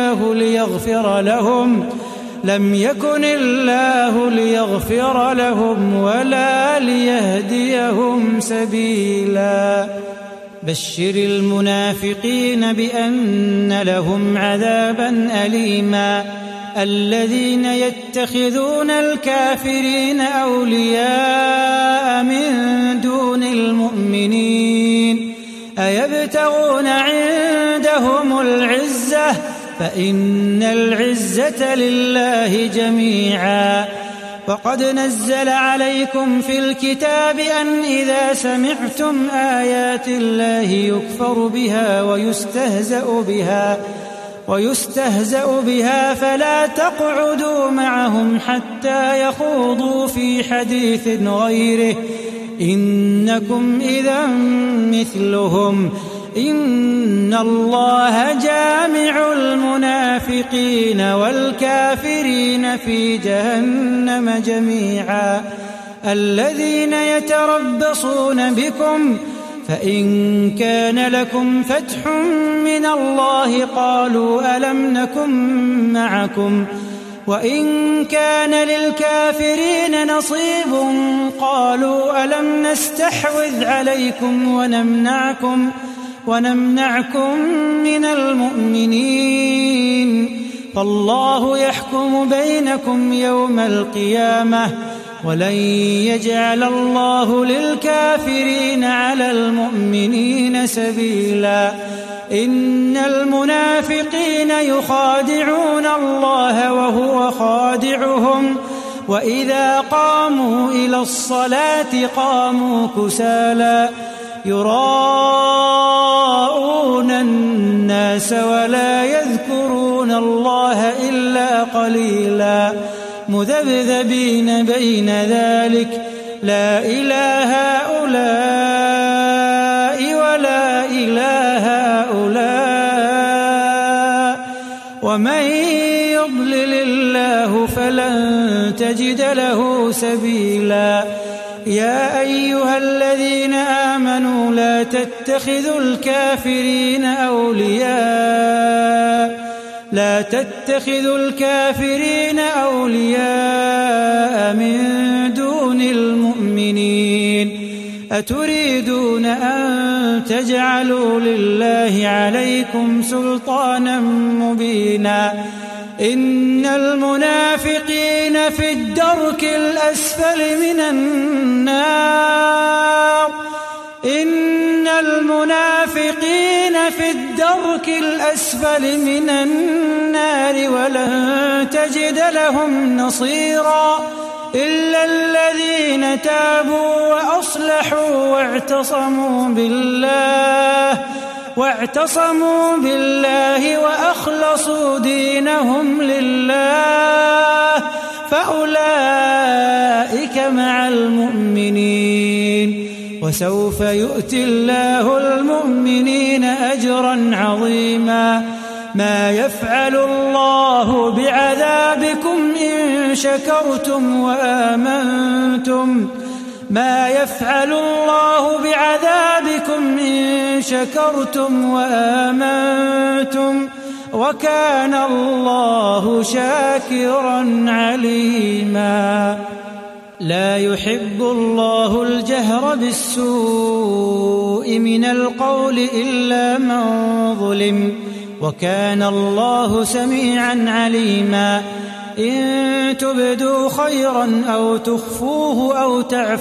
الله ليغفر لهم ولا ليهديهم سبيلا بشر المنافقين بأن لهم عذابا أليما الذين يتخذون الكافرين أولياء من دون المؤمنين أيبتغون عندهم العزة فإن العزة لله جميعا وقد نزل عليكم في الكتاب أن إذا سمعتم آيات الله يكفر بها ويستهزأ بها فلا تقعدوا معهم حتى يخوضوا في حديث غيره إنكم إذا مثلهم إن الله جامع المنافقين والكافرين في جهنم جميعا الذين يتربصون بكم فإن كان لكم فتح من الله قالوا ألم نكن معكم وإن كان للكافرين نصيب قالوا ألم نستحوذ عليكم ونمنعكم من المؤمنين فالله يحكم بينكم يوم القيامة ولن يجعل الله للكافرين على المؤمنين سبيلا إن المنافقين يخادعون الله وهو خادعهم وإذا قاموا إلى الصلاة قاموا كسالى يراءون الناس ولا يذكرون الله إلا قليلا مذبذبين بين ذلك لا إله هؤلاء ولا إله هؤلاء ومن يضلل الله فلن تجد له سبيلا يا أيها الذين آمنوا لا تتخذوا الكافرين أولياء من دون المؤمنين أتريدون أن تجعلوا لله عليكم سلطانا مبينا إن المنافقين في الدرك الأسفل من النار ولن تجد لهم نصيرا إلا الذين تابوا وأصلحوا واعتصموا بالله وأخلصوا دينهم لله فأولئك مع المؤمنين وسوف يؤتي الله المؤمنين أجرا عظيما ما يفعل الله بعذابكم إن شكرتم وآمنتم وكان الله شاكرا عليما لا يحب الله الجهر بالسوء من القول إلا من ظلم وكان الله سميعا عليما إن تبدوا خيرا أو تخفوه أو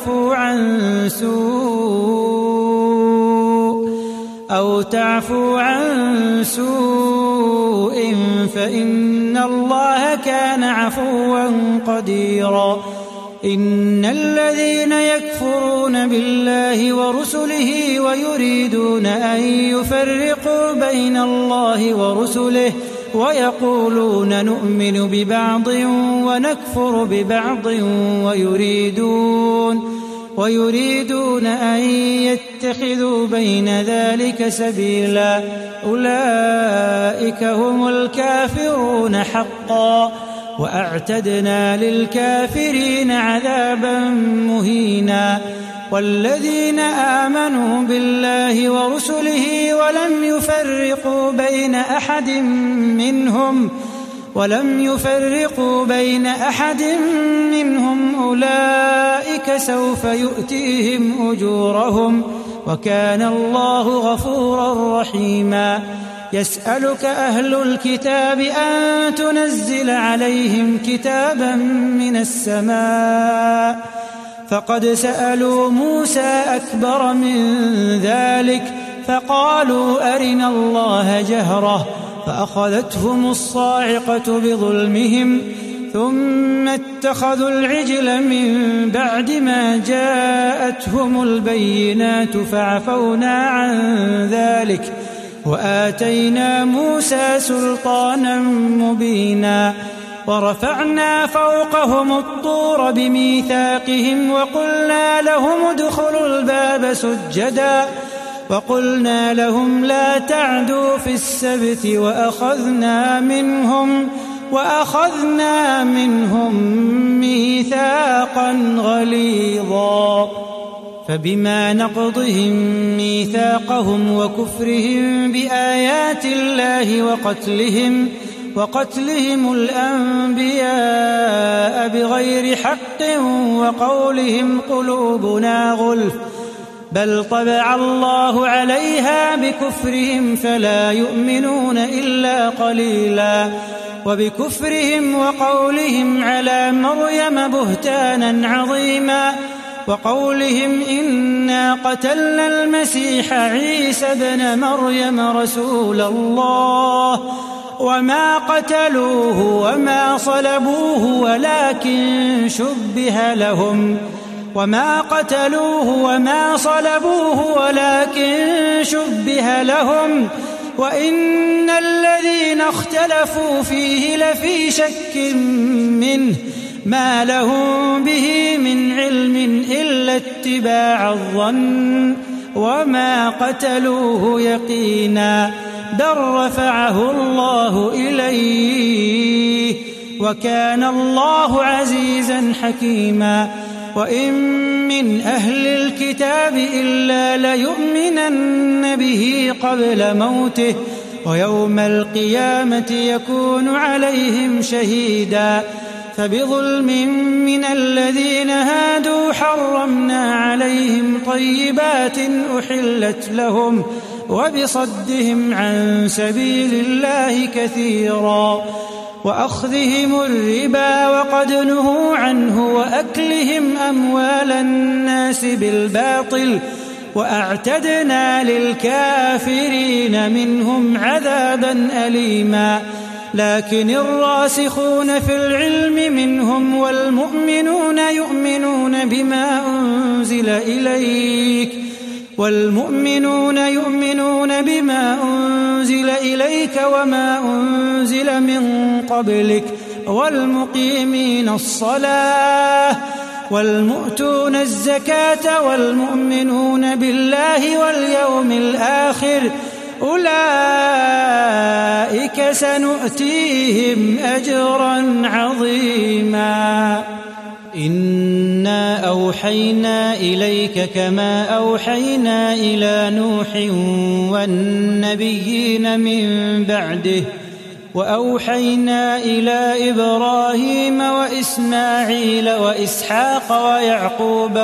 تعفوا عن سوء فإن الله كان عفوا قديرا إن الذين يكفرون بالله ورسله ويريدون أن يفرقوا بين الله ورسله ويقولون نؤمن ببعض ونكفر ببعض ويريدون أن يتخذوا بين ذلك سبيلا أولئك هم الكافرون حقا وأعتدنا للكافرين عذابا مهينا والذين آمنوا بالله ورسله ولم يفرقوا بين أحد منهم أولئك سوف يؤتيهم أجورهم وكان الله غفورا رحيما يسألك أهل الكتاب أن تنزل عليهم كتابا من السماء فقد سألوا موسى أكبر من ذلك فقالوا أرنا الله جهرة فأخذتهم الصاعقة بظلمهم ثم اتخذوا العجل من بعد ما جاءتهم البينات فعفونا عن ذلك وآتينا موسى سلطانا مبينا ورفعنا فوقهم الطور بميثاقهم وقلنا لهم ادخلوا الباب سجدا وقلنا لهم لا تعدوا في السبت وأخذنا منهم ميثاقا غليظا فبما نقضهم ميثاقهم وكفرهم بآيات الله وقتلهم الأنبياء بغير حق وقولهم قلوبنا غلف بل طبع الله عليها بكفرهم فلا يؤمنون إلا قليلا وبكفرهم وقولهم على مريم بهتانا عظيما وقولهم إنا قتلنا المسيح عيسى ابن مريم رسول الله وما قتلوه وما صلبوه ولكن شبه لهم وإن الذين اختلفوا فيه لفي شك منه ما لهم به من علم إلا اتباع الظن وما قتلوه يقينا بل رفعه الله إليه وكان الله عزيزا حكيما وإن من أهل الكتاب إلا ليؤمنن به قبل موته ويوم القيامة يكون عليهم شهيدا فبظلم من الذين هادوا حرمنا عليهم طيبات أحلت لهم وبصدهم عن سبيل الله كثيرا وأخذهم الربا وقد نهوا عنه وأكلهم أموال الناس بالباطل وأعتدنا للكافرين منهم عذابا أليما لكن الراسخون في العلم منهم والمؤمنون يؤمنون بما أنزل إليك وما أنزل من قبلك والمقيمين الصلاة والمؤتون الزكاة والمؤمنون بالله واليوم الآخر أولئك سنؤتيهم أجرا عظيما إنا أوحينا إليك كما أوحينا إلى نوح والنبيين من بعده وأوحينا إلى إبراهيم وإسماعيل وإسحاق ويعقوب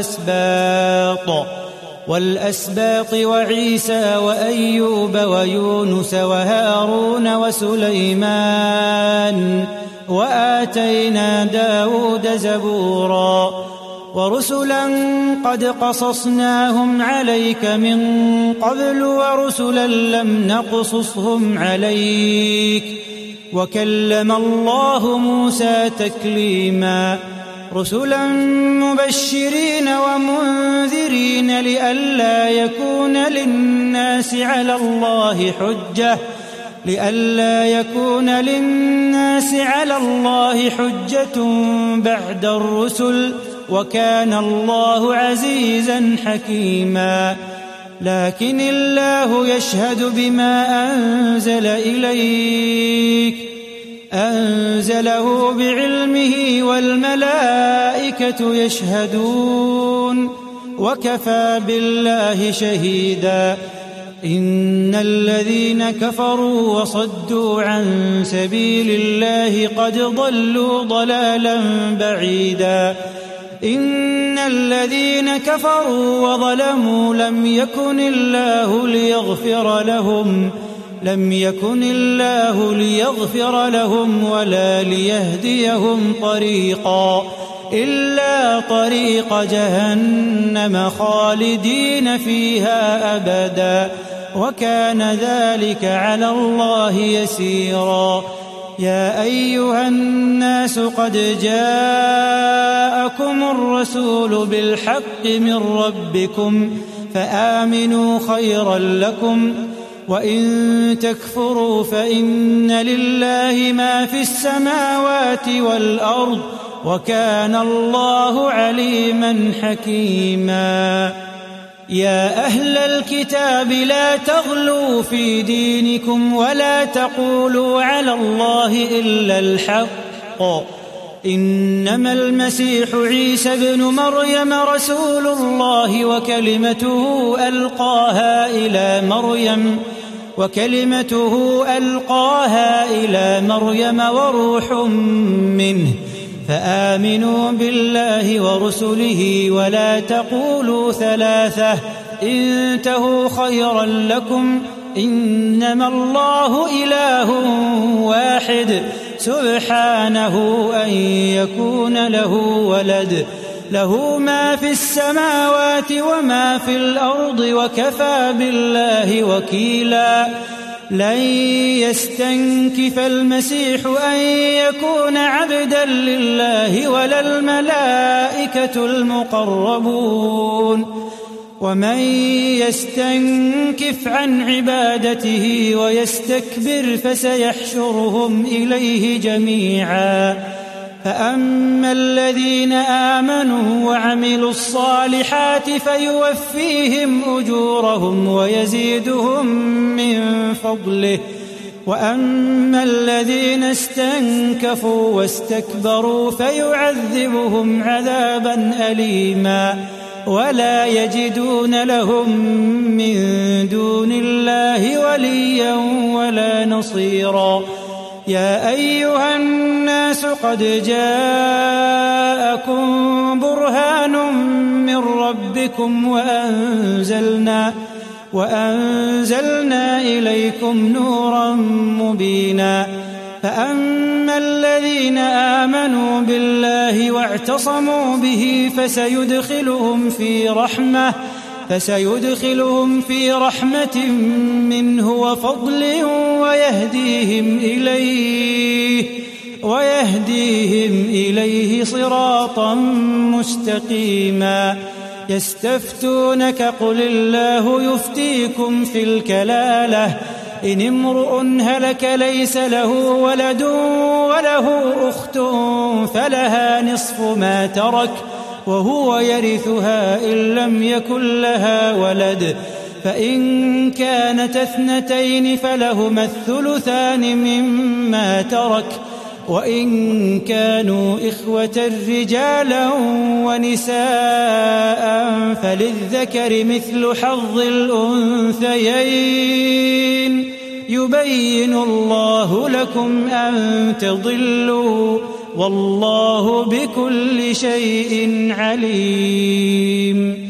والأسباط وعيسى وأيوب ويونس وهارون وسليمان وآتينا داود زبورا ورسلا قد قصصناهم عليك من قبل ورسلا لم نقصصهم عليك وكلم الله موسى تكليما رسلا مبشرين ومنذرين لئلا يكون للناس على الله حجة بعد الرسل وكان الله عزيزا حكيما لكن الله يشهد بما أنزل إليك أنزله بعلمه والملائكة يشهدون وكفى بالله شهيدا إن الذين كفروا وصدوا عن سبيل الله قد ضلوا ضلالا بعيدا إن الذين كفروا وظلموا لم يكن الله ليغفر لهم ولا ليهديهم طريقا إلا طريق جهنم خالدين فيها أبدا وكان ذلك على الله يسيرا يا أيها الناس قد جاءكم الرسول بالحق من ربكم فآمنوا خيرا لكم وإن تكفروا فإن لله ما في السماوات والأرض وكان الله عليما حكيما يا أهل الكتاب لا تغلوا في دينكم ولا تقولوا على الله إلا الحق إنما المسيح عيسى ابن مريم رسول الله وكلمته ألقاها إلى مريم وروح منه فآمنوا بالله ورسله ولا تقولوا ثلاثة انتهوا خيرا لكم إنما الله إله واحد سبحانه أن يكون له ولد له ما في السماوات وما في الأرض وكفى بالله وكيلا لن يستنكف المسيح أن يكون عبدا لله ولا الملائكة المقربون ومن يستنكف عن عبادته ويستكبر فسيحشرهم إليه جميعا فأما الذين آمنوا وعملوا الصالحات فيوفيهم أجورهم ويزيدهم من فضله وأما الذين استنكفوا واستكبروا فيعذبهم عذابا أليما ولا يجدون لهم من دون الله وليا ولا نصيرا يا أيها الناس قد جاءكم برهان من ربكم وأنزلنا إليكم نورا مبينا فأما الذين آمنوا بالله واعتصموا به فسيدخلهم في رحمة منه وفضل ويهديهم إليه صراطا مستقيما يستفتونك قل الله يفتيكم في الكلالة إن امرؤ هلك ليس له ولد وله أخت فلها نصف ما ترك وهو يرثها إن لم يكن لها ولد فإن كانت اثنتين فلهما الثلثان مما ترك وإن كانوا إخوة رجالا ونساء فللذكر مثل حظ الأنثيين يبين الله لكم أن تضلوا والله بكل شيء عليم